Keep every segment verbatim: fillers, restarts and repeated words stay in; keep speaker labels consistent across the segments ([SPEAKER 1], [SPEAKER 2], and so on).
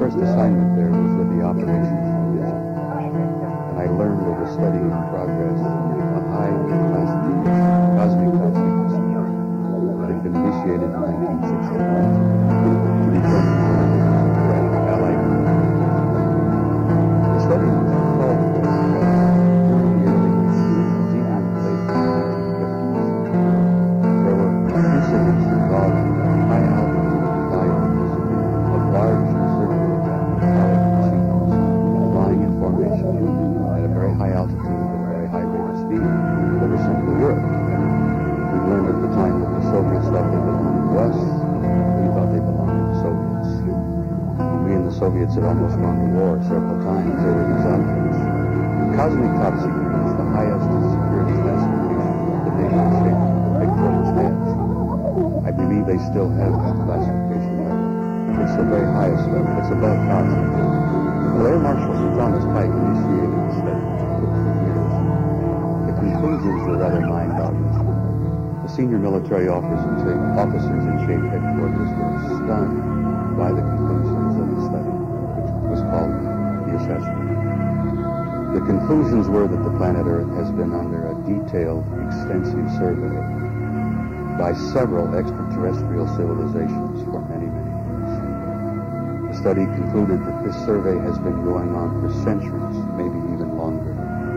[SPEAKER 1] first assignment there was with the Operations Division, and I learned of a study in progress, a high-class cosmic top secret study that had been initiated in nineteen sixty-one to determine where Allied countries. The study was called for during the early nineteen fifties, even late nineteen fifties. There were incidents involving high-altitude flight of large circular metallic machines flying in formation at a very high altitude and a very high rate of speed over Central Europe. We learned at the time that the Soviets thought they belonged to us, we thought they belonged to the Soviets. We and the Soviets had almost gone to war several times over these objects. Cosmic top secret is the highest security classification the nation state headquarters has. I believe they still have that classification level. It's the very highest level. It's above top secret. Well, Air Marshal Sir Thomas Pike initiated the study. It took three years. The conclusions were rather mind-boggling. The senior military officers in shape, officers in shape headquarters were stunned by the conclusions of the study, which was called the assessment. The conclusions were that the planet Earth has been under a detailed, extensive survey by several extraterrestrial civilizations for many, many years. The study concluded that this survey has been going on for centuries, maybe even longer.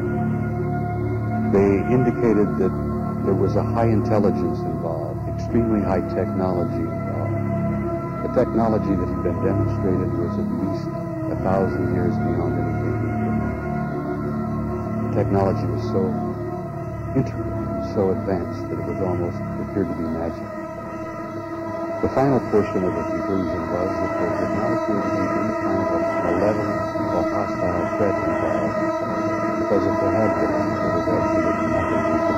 [SPEAKER 1] They indicated that there was a high intelligence involved, extremely high technology involved. The technology that had been demonstrated was at least a thousand years beyond anything we could imagine. The technology was so intricate, so advanced that it was almost appeared to be magic. The final portion of the conclusion was that there did not appear to be any kind of malevolent or hostile threat involved, because if there had been, there was absolutely nothing we could